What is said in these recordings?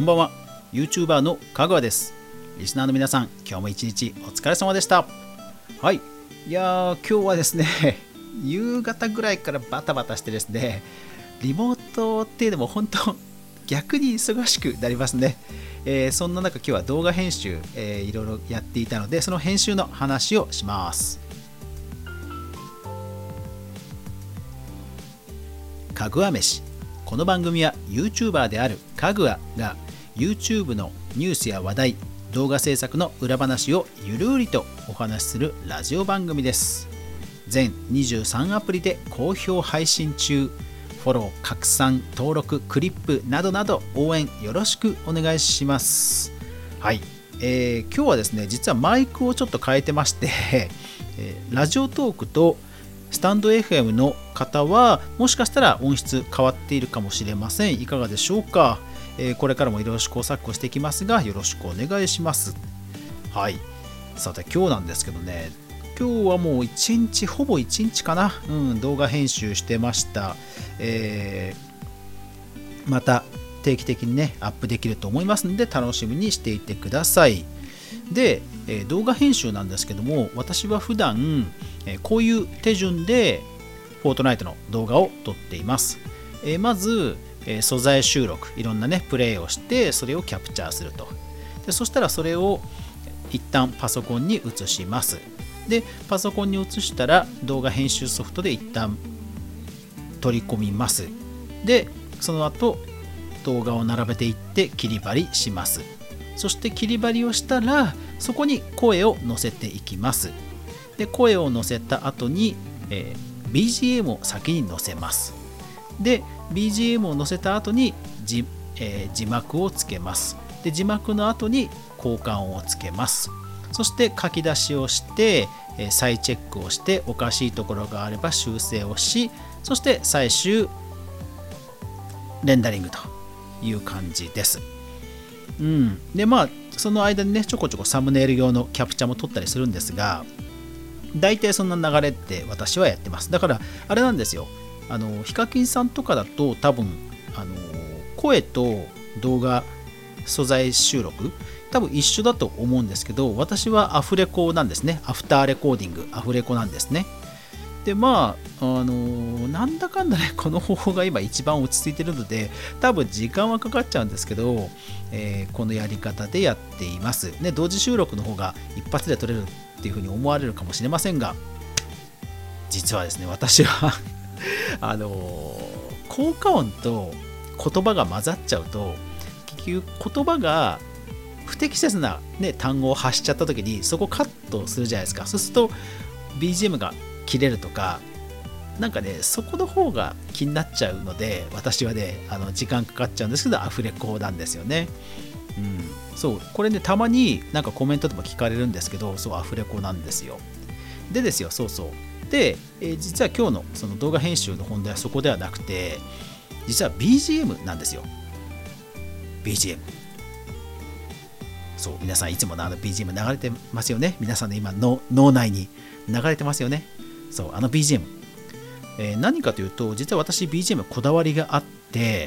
ばんは。 YouTuber のかぐわです。リスナーの皆さん、今日も一日お疲れ様でした。はい、いやー今日はですね夕方ぐらいからバタバタしてですね、リモートっていうのも本当逆に忙しくなりますね。そんな中今日は動画編集、いろいろやっていたので、その編集の話をします。かぐわ飯。この番組は YouTuber であるかぐわが YouTube のニュースや話題、動画制作の裏話をゆるりとお話しするラジオ番組です。全23アプリで好評配信中。フォロー、拡散、登録、クリップなどなど応援よろしくお願いします。はい、今日はですね、実はマイクをちょっと変えてましてラジオトークとスタンド FM の方はもしかしたら音質変わっているかもしれません。いかがでしょうか。これからもいろいろ試行錯誤していきますが、よろしくお願いします。はい、さて今日なんですけどね、今日はもうほぼ1日かな、動画編集してました。また定期的にねアップできると思いますので、楽しみにしていてください。で、動画編集なんですけども、私は普段こういう手順でフォートナイトの動画を撮っています。まず素材収録、いろんなねプレイをしてそれをキャプチャーすると。でそしたらそれを一旦パソコンに移します。でパソコンに移したら動画編集ソフトで一旦取り込みます。でその後動画を並べていって切り張りします。そして切り張りをしたらそこに声を乗せていきます。で声を乗せた後に、BGM を先に乗せます。で BGM を載せた後に字幕をつけます。で字幕の後に効果音をつけます。そして書き出しをして再チェックをして、おかしいところがあれば修正をし、そして最終レンダリングという感じです。でその間にねちょこちょこサムネイル用のキャプチャも撮ったりするんですが、大体そんな流れって私はやってます。だからあれなんですよ、ヒカキンさんとかだと多分声と動画素材収録多分一緒だと思うんですけど、私はアフレコなんですね。アフターレコーディング、アフレコなんですね。でなんだかんだね、この方法が今一番落ち着いてるので多分時間はかかっちゃうんですけど、このやり方でやっていますね。同時収録の方が一発で撮れるっていうふうに思われるかもしれませんが、実はですね、私は効果音と言葉が混ざっちゃうと、結局言葉が不適切な、単語を発しちゃった時にそこカットするじゃないですか。そうすると BGM が切れるとか、なんかねそこの方が気になっちゃうので、私はね時間かかっちゃうんですけどアフレコなんですよね。そうこれねたまになんかコメントでも聞かれるんですけど、そうアフレコなんですよ。でですよ、で、実は今日のその動画編集の本題はそこではなくて、実は BGM なんですよ。 BGM、 そう皆さんいつものBGM 流れてますよね。皆さんの今の脳内に流れてますよね。そう、BGM、何かというと、実は私 BGM こだわりがあって、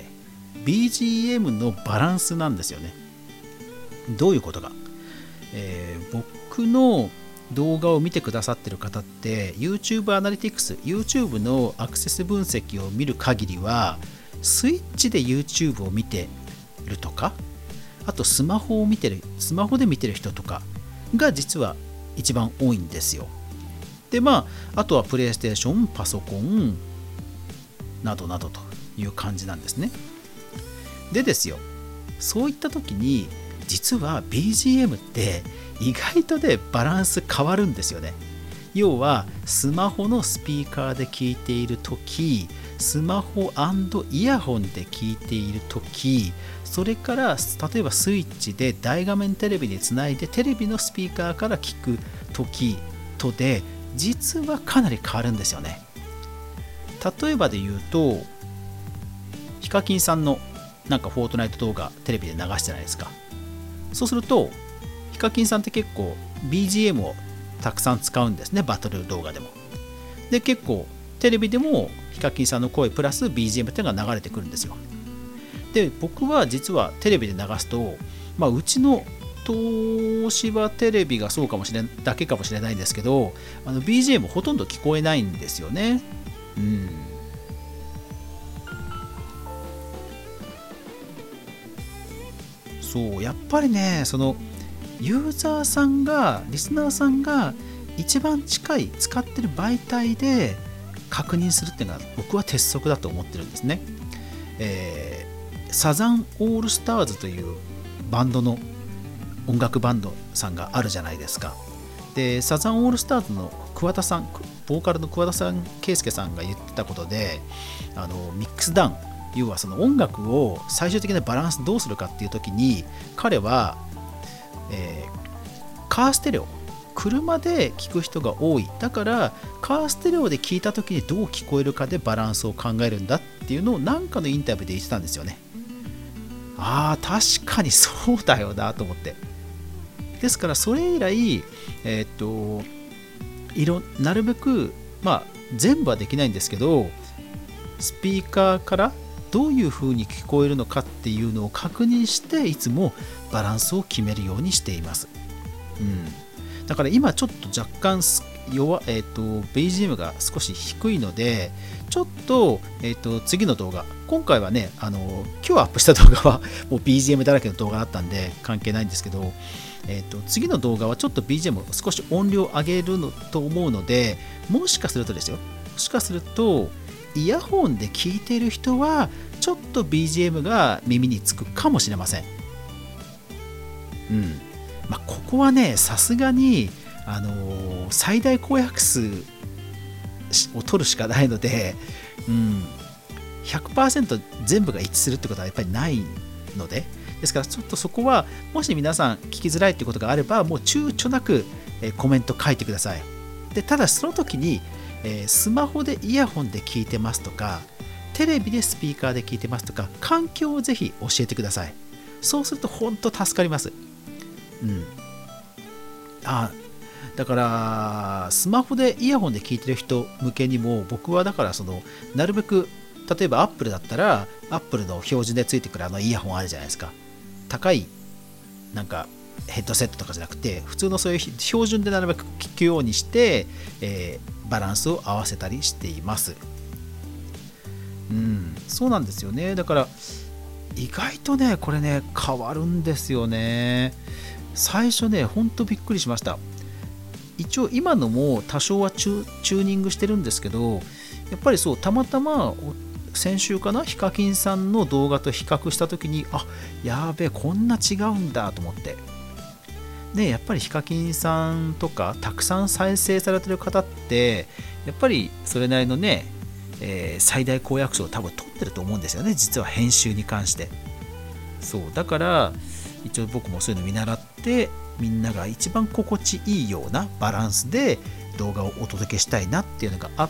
BGM のバランスなんですよね。どういうことか、僕の動画を見てくださってる方って YouTube アナリティクス、 YouTube のアクセス分析を見る限りはスイッチで YouTube を見てるとか、あとスマホで見てる人とかが実は一番多いんですよ。であとはプレイステーション、パソコンなどなどという感じなんですね。でですよ、そういった時に実は BGM って意外とねバランス変わるんですよね。要はスマホのスピーカーで聞いている時、スマホ&イヤホンで聞いている時、それから例えばスイッチで大画面テレビにつないでテレビのスピーカーから聞く時とで実はかなり変わるんですよね。例えばで言うと、ヒカキンさんのなんかフォートナイト動画テレビで流してじゃないですか。そうするとヒカキンさんって結構 BGM をたくさん使うんですね、バトル動画でも。で結構テレビでもヒカキンさんの声プラス BGM っていうのが流れてくるんですよ。 で僕は実はテレビで流すと、うちの東芝テレビがそうかもしれないだけかもしれないんですけど、BGM ほとんど聞こえないんですよね。そうやっぱりね、そのユーザーさんがリスナーさんが一番近い使ってる媒体で確認するっていうのが僕は鉄則だと思ってるんですね。サザンオールスターズというバンドの音楽バンドさんがあるじゃないですか。でサザンオールスターズの桑田さん、ボーカルの桑田さん圭介さんが言ってたことで、ミックスダウン、要はその音楽を最終的なバランスどうするかっていう時に彼は、カーステレオ、車で聴く人が多い、だからカーステレオで聴いた時にどう聞こえるかでバランスを考えるんだっていうのを何かのインタビューで言ってたんですよね。確かにそうだよなと思って。ですからそれ以来、なるべく、全部はできないんですけど、スピーカーからどういう風に聞こえるのかっていうのを確認していつもバランスを決めるようにしています。だから今ちょっと若干BGM が少し低いので、ちょっと、次の動画、今回はね、今日アップした動画はもう BGM だらけの動画だったんで関係ないんですけど、次の動画はちょっと BGM を少し音量上げると思うので、もしかするとですよ、もしかするとイヤホンで聞いている人はちょっと BGM が耳につくかもしれません。ここはね、さすがに、最大公約数を取るしかないので、100% 全部が一致するってことはやっぱりないので、ですからちょっとそこはもし皆さん聞きづらいってことがあれば、もう躊躇なくコメント書いてください。でただその時に、スマホでイヤホンで聞いてますとか、テレビでスピーカーで聞いてますとか、環境をぜひ教えてください。そうすると本当助かります。だからスマホでイヤホンで聞いてる人向けにも、僕はだからなるべく、例えば Apple だったら Apple の標準でついてくるイヤホンあるじゃないですか。高いなんかヘッドセットとかじゃなくて、普通のそういう標準でなるべく聞くようにして、バランスを合わせたりしています。そうなんですよね。だから意外とね、これね変わるんですよね。最初ね、ほんとびっくりしました。一応今のも多少はチューニングしてるんですけど、やっぱりそう、たまたま先週かな、ヒカキンさんの動画と比較した時に、やべえ、こんな違うんだと思って。でやっぱりヒカキンさんとかたくさん再生されてる方って、やっぱりそれなりのね、最大公約数を多分取ってると思うんですよね、実は編集に関して。そうだから一応僕もそういうの見習って、みんなが一番心地いいようなバランスで動画をお届けしたいなっていうのがあって、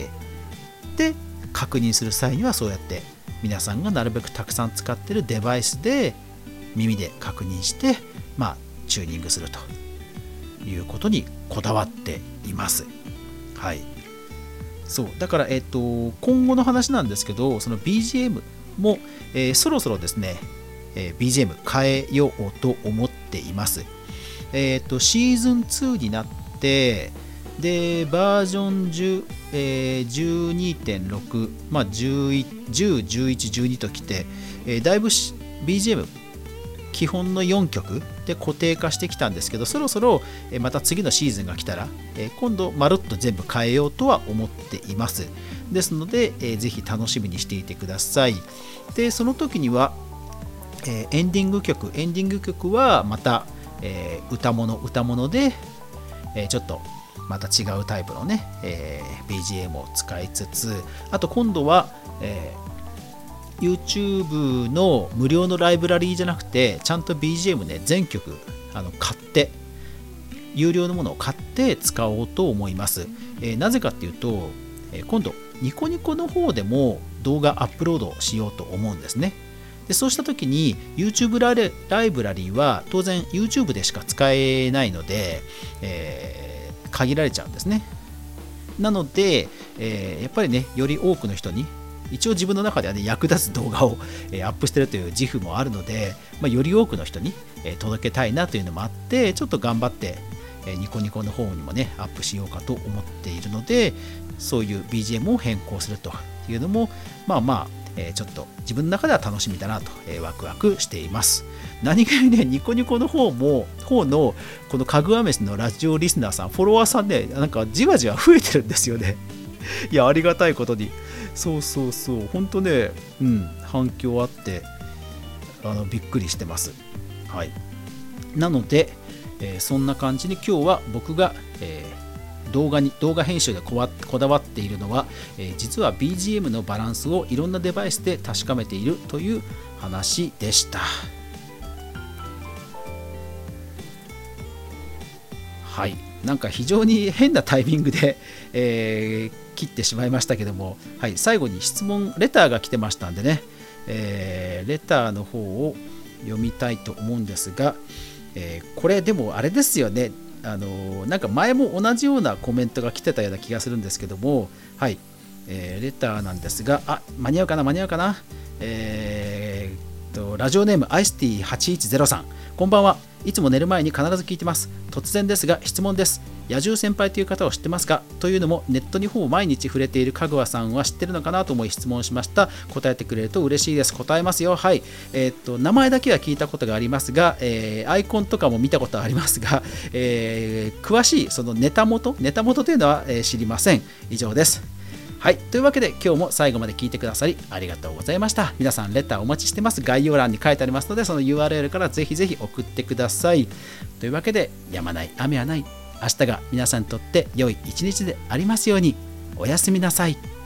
で確認する際にはそうやって皆さんがなるべくたくさん使ってるデバイスで耳で確認して、チューニングするということにこだわっています。はい。そうだから、今後の話なんですけど、その BGM も、そろそろですね、BGM 変えようと思っています。シーズン2になって、でバージョン10、12.6、10、11、12ときて、だいぶ BGM 基本の4曲で固定化してきたんですけど、そろそろまた次のシーズンが来たら、今度まるっと全部変えようとは思っています。ですので、ぜひ楽しみにしていてください。でその時には、エンディング曲はまた、歌物で、ちょっとまた違うタイプのね、BGM を使いつつ、あと今度は、YouTube の無料のライブラリーじゃなくて、ちゃんと BGM ね、全曲買って、有料のものを買って使おうと思います。なぜかっていうと、今度ニコニコの方でも動画アップロードしようと思うんですね。でそうした時に YouTube ライブラリーは当然 YouTube でしか使えないので、限られちゃうんですね。なので、やっぱりね、より多くの人に一応自分の中ではね役立つ動画をアップしてるという自負もあるので、より多くの人に届けたいなというのもあって、ちょっと頑張ってニコニコの方にもねアップしようかと思っているので、そういう BGM を変更するというのもちょっと自分の中では楽しみだなと、ワクワクしています。何気にね、ニコニコの方のこのかぐわ飯のラジオリスナーさん、フォロワーさんね、なんかじわじわ増えてるんですよね。いや、ありがたいことに。そうそうそう、本当ね、反響あってびっくりしてます。はい。なので、そんな感じに今日は僕が、動画編集でこだわっているのは、実は BGM のバランスをいろんなデバイスで確かめているという話でした。はい、なんか非常に変なタイミングで、切ってしまいましたけども、はい、最後にレターが来てましたんでね、レターの方を読みたいと思うんですが、これでもあれですよね、なんか前も同じようなコメントが来てたような気がするんですけども、はい、レターなんですが、間に合うかな、ラジオネームアイスティ810さん、こんばんは。いつも寝る前に必ず聞いてます。突然ですが質問です。野獣先輩という方を知ってますか？というのも、ネットにほぼ毎日触れているかぐわさんは知ってるのかなと思い質問しました。答えてくれると嬉しいです。答えますよ。はい。名前だけは聞いたことがありますが、アイコンとかも見たことありますが、詳しいそのネタ元というのは、知りません。以上です。はい。というわけで今日も最後まで聞いてくださりありがとうございました。皆さんレターお待ちしてます。概要欄に書いてありますので、その URL からぜひぜひ送ってください。というわけで、止まない雨はない。明日が皆さんにとって良い一日でありますように。おやすみなさい。